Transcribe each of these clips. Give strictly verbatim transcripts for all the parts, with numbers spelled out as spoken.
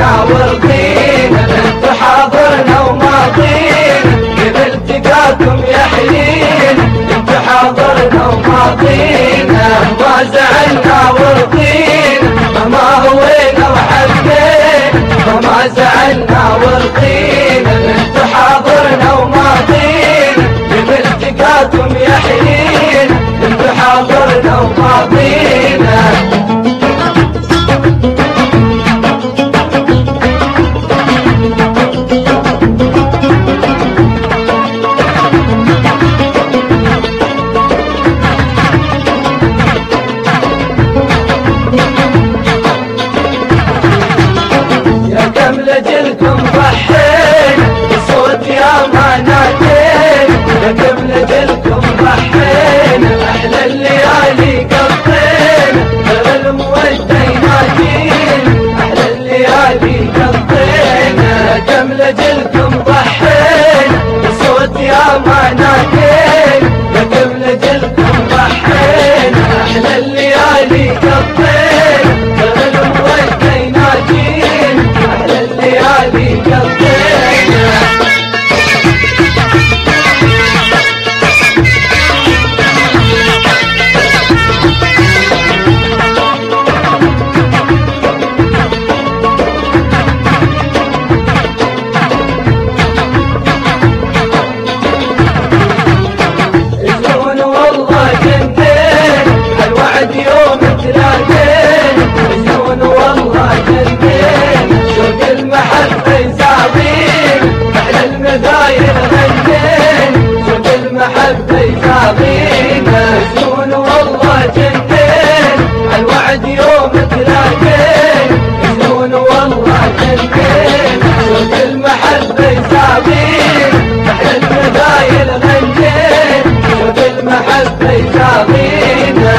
زعلنا ورضينا انتو حاضرنا وماضينا قبل التقاكم يحيينا انتو حاضرنا وماضينا ما زعلنا ورضينا ما هوينا وحبينا وما زعلنا ورضينا انتو حاضرنا وماضينا قبل التقاكم يحيينا انتو حاضرنا وماضينا لجلكم ضحينا بصوت يا ما نادينا لكم لجلكم ضحينا احلى الليالي قضينا غير المودة ينادينا احلى الليالي قضينا لكم لجلكم ضحينا بصوت يا ما نادينا لكم لجلكم ضحينا احلى الليالي قضينا غير المودة ينادينا احلى الليالي قضينا يجون والله جنتين الوعد يوم تلاقينا يجون والله جنتين شوق المحبة يزاغينا احلى المذايل غنينا شوق المحبة يزاغينا يجون والله جنتين الوعد يوم تلاقينا يجون والله جنتين شوق المحبة يزاغينا احلى المذايل غنينا شوق المحبة يزاغينا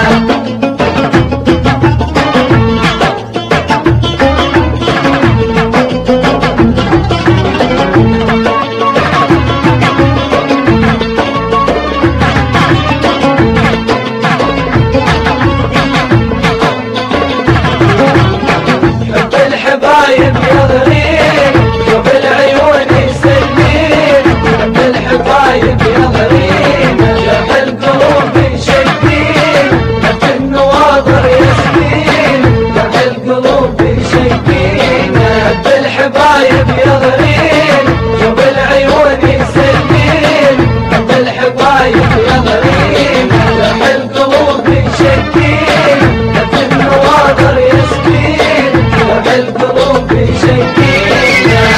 الحبايب يغرين شوف العيون يسلين حب الحبايب يغرين شوف القلوب يشكين حب النواظر يسكين شوف القلوب يشكين حب الحبايب يغرين شوف العيون يسلين حب الحبايب يغرين شوف القلوب يشكين حب النواظر يسكين القلوب شكينا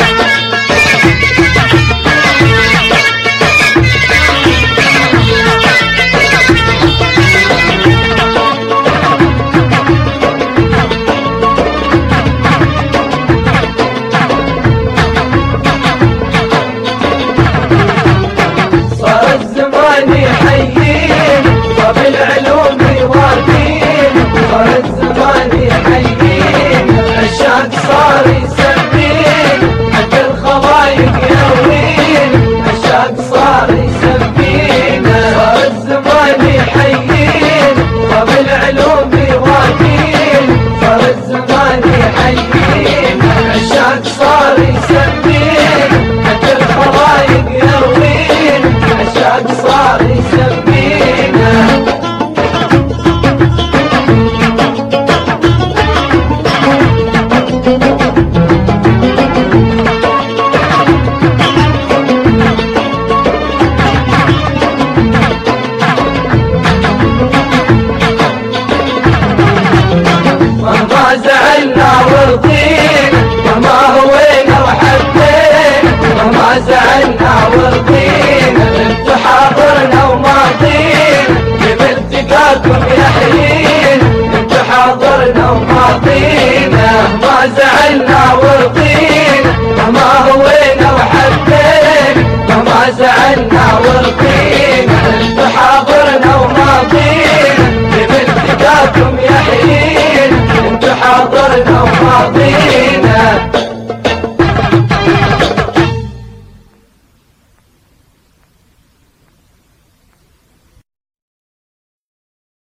صار الزمان يحيينا طب العلوم يواقينا صار الزمان يحيينا الشاق صار يسبين حتى الخوايق يروين الشاق صار يسبين صار الزمان يحيين طب العلوم يواقين صار الزمان يحيين الشاق صار يسبين حتى الخوايق يروين الشاق صار يسبين زعلنا ورضينا وما هوينا وحبينا وما زعلنا ورضينا انتو حاضرنا وماضينا قبل التقاكم يحيينا انتو حاضرنا وماضينا ما زعلنا ورضينا وما هوينا وحبينا وما زعلنا ورضينا